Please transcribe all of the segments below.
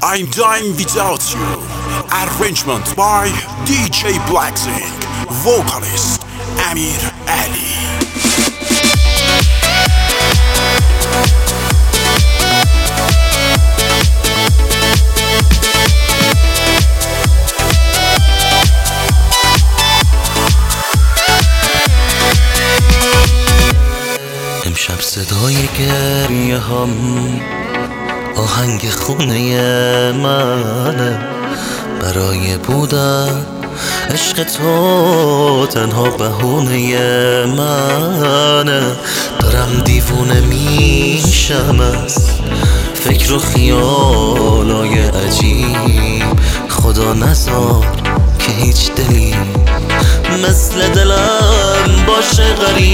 I'm dying without you. Arrangement by DJ Blackzing. Vocalist Amir Ali. امشب صدای گریه هم آهنگ خونه منه، برای بودن عشق تو تنها بهونه منه. دارم دیوونه میشم از فکر و خیالای عجیب، خدا نذار که هیچ دلی مثل دلم باشه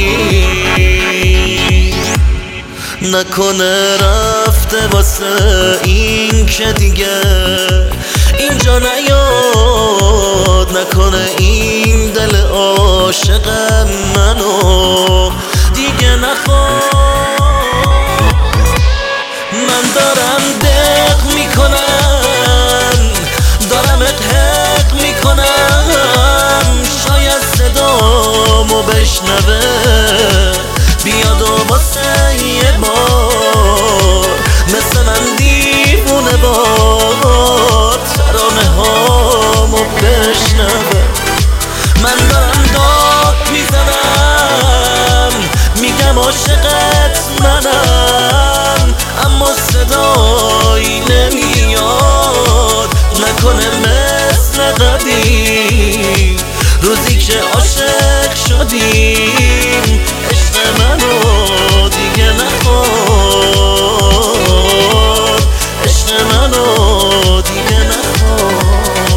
غریب. نکنه رفته واسه این که دیگه اینجا نیاد، نکنه این دل عاشق منو دیگه نخواد. من دارم دق میکنم، دارم حق میکنم، شاید صدامو بشنوه بیاد و واسه یه بار مثل من دیوونه باد ترانه هامو بشنوه. من دارم داد میزنم، میگم عاشقت منم، اما صدایی نمیاد، نکنه مثل قدیم روزی که عاشق شدیم عشق منو دیگه نخواد، عشق منو دیگه نخواد.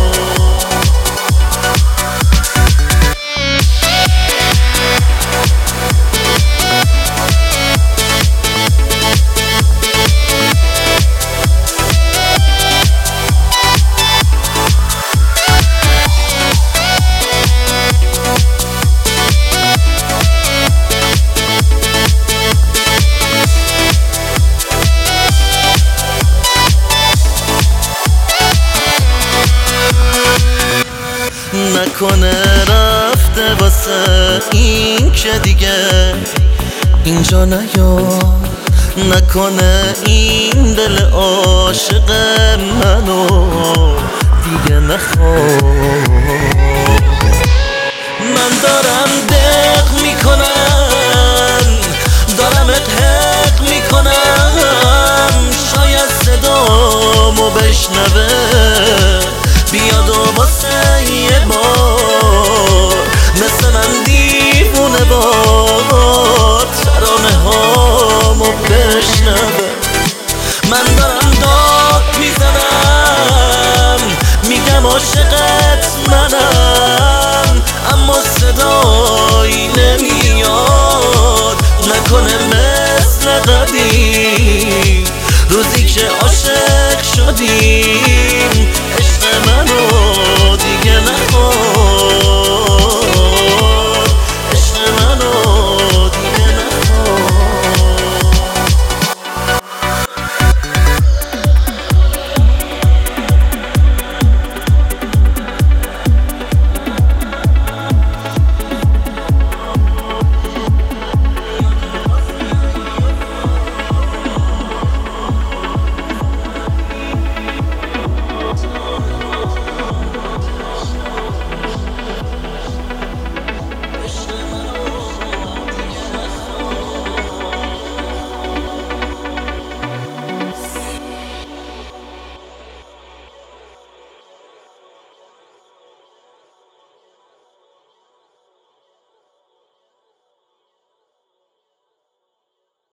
نکنه رفته واسه این که دیگه اینجا نیاد، نکنه این دل عاشق منو دیگه نخواد. من دارم دق میکنم، دارم حق میکنم،